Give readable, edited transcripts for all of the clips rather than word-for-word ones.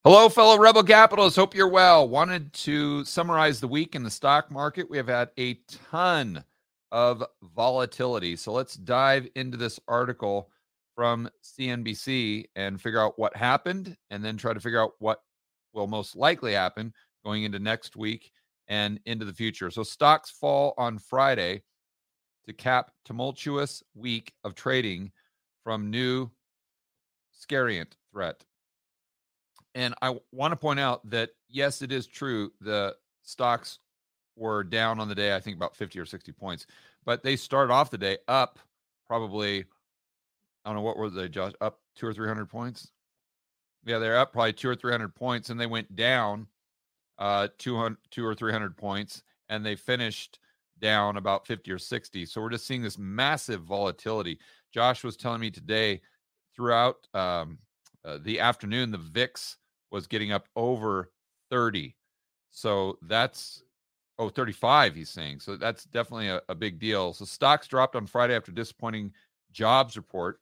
Hello, fellow Rebel Capitalists. Hope you're well. Wanted to summarize the week in the stock market. We have had a ton of volatility. So let's dive into this article from CNBC and figure out what happened, and then try to figure out what will most likely happen going into next week and into the future. So stocks fall on Friday to cap tumultuous week of trading from new scariant threat. And I want to point out that, yes, it is true. The stocks were down on the day, I think about 50 or 60 points, but they started off the day up probably, I don't know, what were they, Josh? Up 200 or 300 points? Yeah, they're up probably 200 or 300 points, and they went down 200 or 300 points, and they finished down about 50 or 60. So we're just seeing this massive volatility. Josh was telling me today throughout the afternoon, the VIX was getting up over 30. So that's, 35, he's saying. So that's definitely a big deal. So stocks dropped on Friday after disappointing jobs report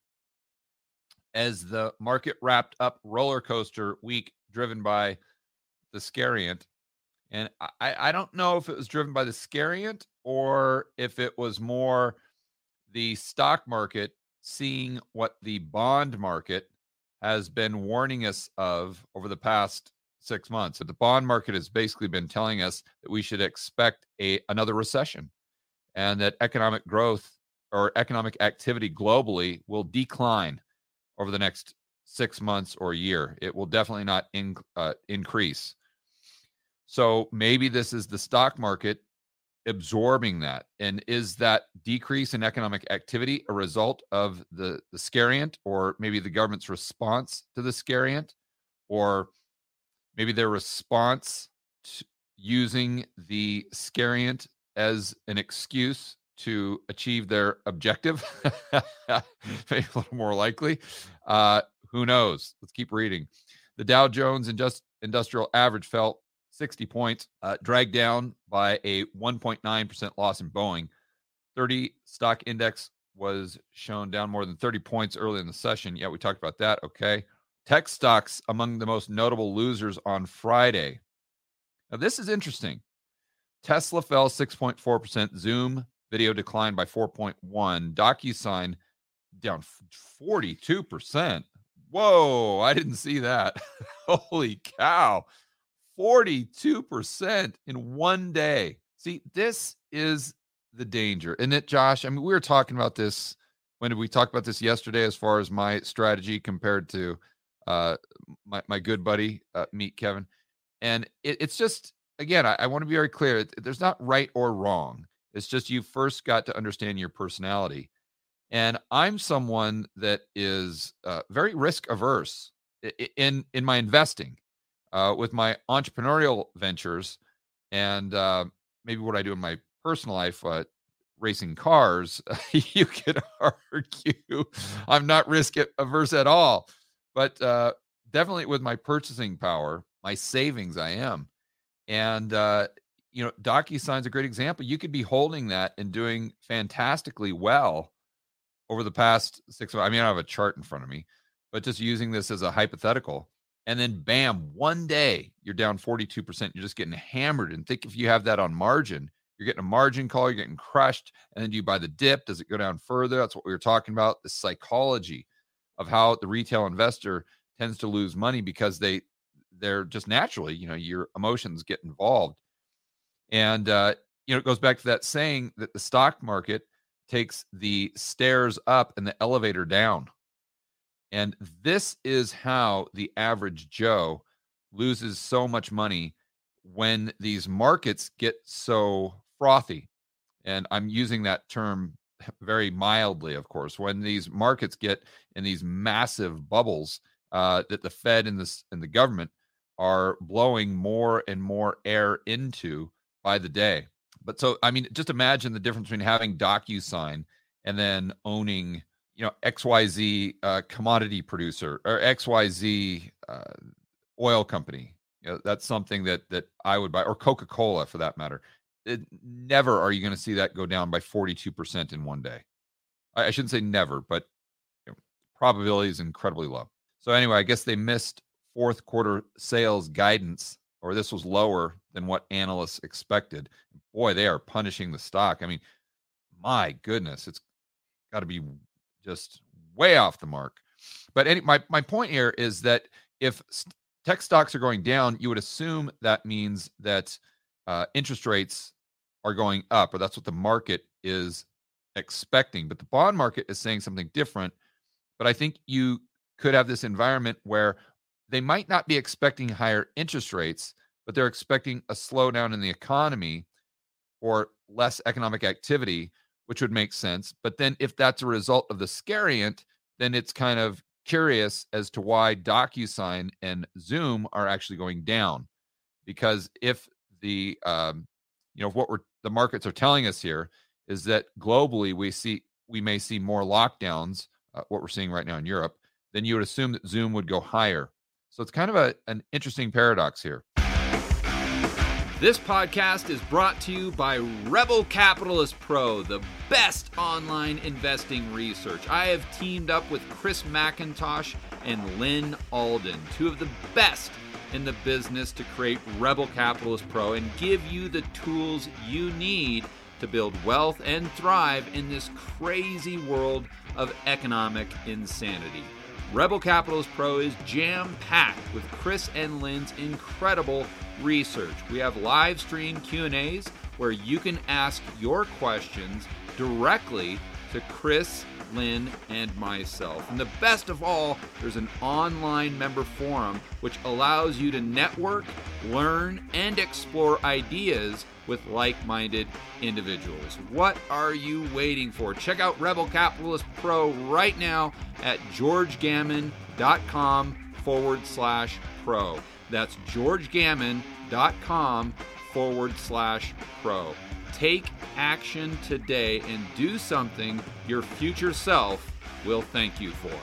as the market wrapped up roller coaster week driven by the scariant. And I don't know if it was driven by the scariant or if it was more the stock market seeing what the bond market has been warning us of over the past 6 months. So the bond market has basically been telling us that we should expect another recession, and that economic growth or economic activity globally will decline over the next 6 months or a year. It will definitely not increase. So maybe this is the stock market absorbing that. And is that decrease in economic activity a result of the scariant, or maybe the government's response to the scariant, or maybe their response to using the scariant as an excuse to achieve their objective? Maybe a little more likely. Who knows? Let's keep reading. The Dow Jones Industrial Average fell 60 points, dragged down by a 1.9% loss in Boeing. 30 stock index was shown down more than 30 points early in the session. Yeah, we talked about that. Okay. Tech stocks among the most notable losers on Friday. Now, this is interesting. Tesla fell 6.4%. Zoom video declined by 4.1%. DocuSign down 42%. Whoa, I didn't see that. Holy cow. 42% in one day. See, this is the danger. Isn't it, Josh? I mean, we were talking about this. When did we talk about this yesterday as far as my strategy compared to my good buddy, Meet Kevin? And it's just, again, I want to be very clear. There's not right or wrong. It's just you first got to understand your personality. And I'm someone that is very risk averse in my investing. With my entrepreneurial ventures and maybe what I do in my personal life, racing cars, you could argue I'm not risk averse at all. But definitely with my purchasing power, my savings, I am. And, DocuSign's a great example. You could be holding that and doing fantastically well over the past 6 months. I mean, I have a chart in front of me, but just using this as a hypothetical. And then bam, one day you're down 42%. You're just getting hammered. And think if you have that on margin, you're getting a margin call, you're getting crushed. And then do you buy the dip? Does it go down further? That's what we were talking about. The psychology of how the retail investor tends to lose money because they're just naturally, your emotions get involved. And, it goes back to that saying that the stock market takes the stairs up and the elevator down. And this is how the average Joe loses so much money when these markets get so frothy. And I'm using that term very mildly, of course. When these markets get in these massive bubbles that the Fed and the government are blowing more and more air into by the day. But so, I mean, just imagine the difference between having DocuSign and then owning XYZ commodity producer or XYZ oil company. That's something that I would buy, or Coca-Cola for that matter. Never are you going to see that go down by 42% in one day. I shouldn't say never, but probability is incredibly low. So anyway, I guess they missed fourth quarter sales guidance, or this was lower than what analysts expected. Boy, they are punishing the stock. I mean, my goodness, it's got to be just way off the mark. But my point here is that if tech stocks are going down, you would assume that means that interest rates are going up, or that's what the market is expecting. But the bond market is saying something different. But I think you could have this environment where they might not be expecting higher interest rates, but they're expecting a slowdown in the economy or less economic activity, which would make sense. But then if that's a result of the scariant, then it's kind of curious as to why DocuSign and Zoom are actually going down. Because if the the markets are telling us here is that globally we may see more lockdowns, what we're seeing right now in Europe, then you would assume that Zoom would go higher. So it's kind of an interesting paradox here. This podcast is brought to you by Rebel Capitalist Pro, the best online investing research. I have teamed up with Chris McIntosh and Lynn Alden, two of the best in the business, to create Rebel Capitalist Pro and give you the tools you need to build wealth and thrive in this crazy world of economic insanity. Rebel Capitalist Pro is jam-packed with Chris and Lynn's incredible research. We have live stream Q&As where you can ask your questions directly to Chris, Lynn, and myself. And the best of all, there's an online member forum which allows you to network, learn, and explore ideas with like-minded individuals. What are you waiting for? Check out Rebel Capitalist Pro right now at georgegammon.com/pro. That's georgegammon.com/pro. Take action today and do something your future self will thank you for.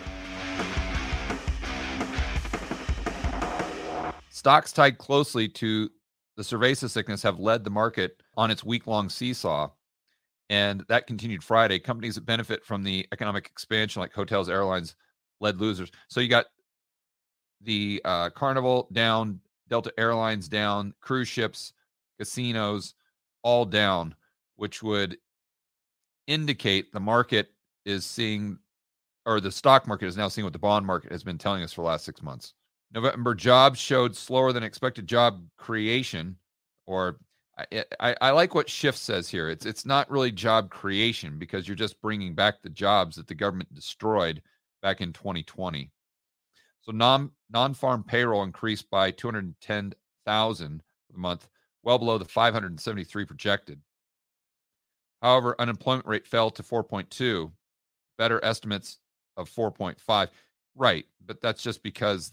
Stocks tied closely to the cerveza sickness have led the market on its week-long seesaw, and that continued Friday. Companies that benefit from the economic expansion, like hotels, airlines, led losers. So you got the Carnival down, Delta Airlines down, cruise ships, casinos, all down, which would indicate the market is seeing, or the stock market is now seeing what the bond market has been telling us for the last 6 months. November jobs showed slower than expected job creation, or I like what Schiff says here. It's not really job creation because you're just bringing back the jobs that the government destroyed back in 2020. So non-farm payroll increased by 210,000 for the month, well below the 573 projected. However, unemployment rate fell to 4.2, better estimates of 4.5. Right, but that's just because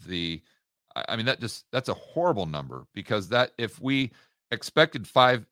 that's a horrible number, because that if we expected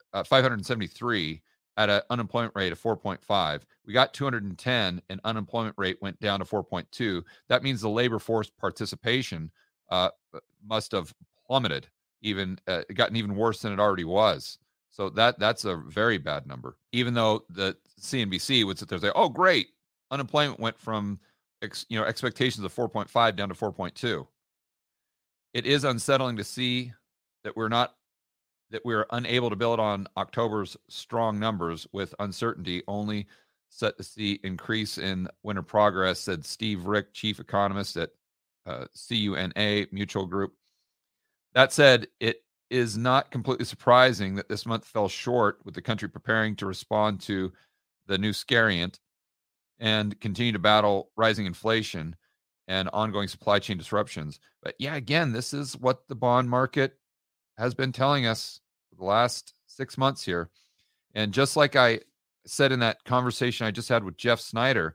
573 at an unemployment rate of 4.5, we got 210 and unemployment rate went down to 4.2. That means the labor force participation must have plummeted, gotten even worse than it already was. So that's a very bad number, even though the CNBC would sit there and say, oh, great, unemployment went from expectations of 4.5 down to 4.2. It is unsettling to see that we're unable to build on October's strong numbers with uncertainty only set to see increase in winter progress, said Steve Rick, chief economist at CUNA Mutual Group. That said, it is not completely surprising that this month fell short, with the country preparing to respond to the new scariant and continue to battle rising inflation and ongoing supply chain disruptions. But yeah, again, this is what the bond market has been telling us for the last 6 months here. And just like I said in that conversation I just had with Jeff Snyder,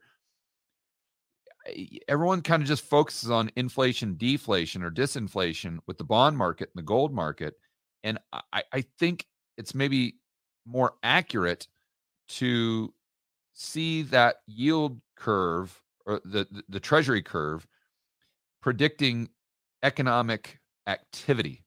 everyone kind of just focuses on inflation, deflation, or disinflation with the bond market and the gold market. And I think it's maybe more accurate to see that yield curve, or the treasury curve, predicting economic activity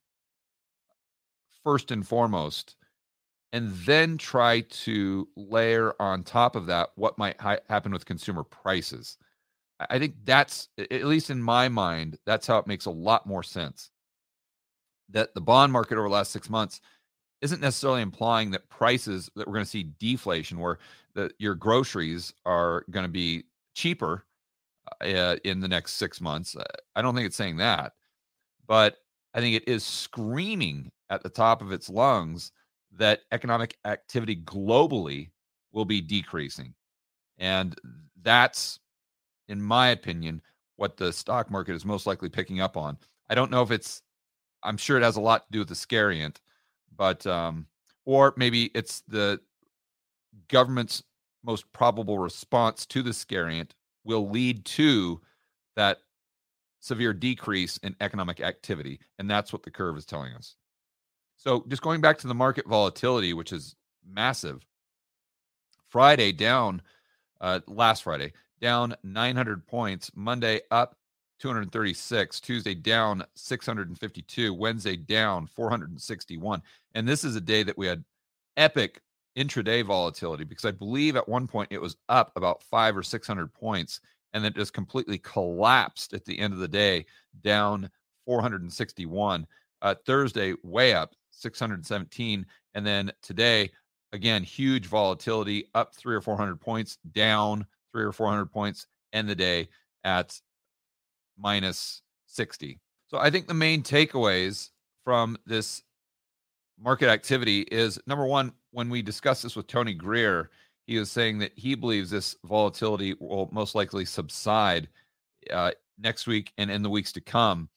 first and foremost, and then try to layer on top of that what might happen with consumer prices. I think that's, at least in my mind, that's how it makes a lot more sense. That the bond market over the last 6 months isn't necessarily implying that prices, that we're going to see deflation, where your groceries are going to be cheaper in the next 6 months. I don't think it's saying that, but I think it is screaming at the top of its lungs that economic activity globally will be decreasing. And that's, in my opinion, what the stock market is most likely picking up on. I don't know if I'm sure it has a lot to do with the scariant, but, or maybe it's the government's most probable response to the scariant will lead to that severe decrease in economic activity. And that's what the curve is telling us. So just going back to the market volatility, which is massive. Friday down, last Friday, down 900 points. Monday up 236. Tuesday down 652. Wednesday down 461. And this is a day that we had epic intraday volatility, because I believe at one point it was up about 500 or 600 points, and then just completely collapsed at the end of the day, down 461. Thursday, way up 617. And then today, again, huge volatility, up 300 or 400 points, down 300 or 400 points, end the day at minus 60. So I think the main takeaways from this market activity is, number one, when we discussed this with Tony Greer, he was saying that he believes this volatility will most likely subside next week and in the weeks to come.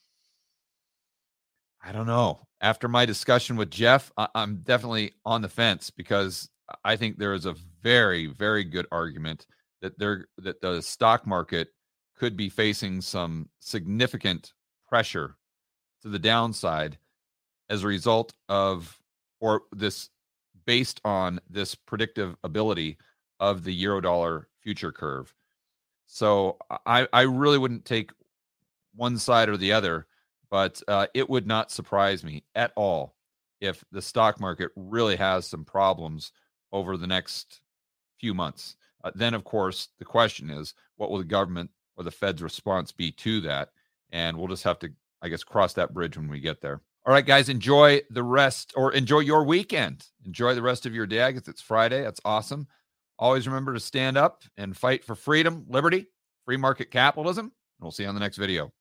I don't know. After my discussion with Jeff, I'm definitely on the fence, because I think there is a very, very good argument that the stock market could be facing some significant pressure to the downside as a result of, or this, based on this predictive ability of the Eurodollar future curve. So I really wouldn't take one side or the other, but it would not surprise me at all if the stock market really has some problems over the next few months. Then, of course, the question is, what will the government or the Fed's response be to that? And we'll just have to, I guess, cross that bridge when we get there. All right, guys, enjoy your weekend. Enjoy the rest of your day. I guess it's Friday. That's awesome. Always remember to stand up and fight for freedom, liberty, free market capitalism, and we'll see you on the next video.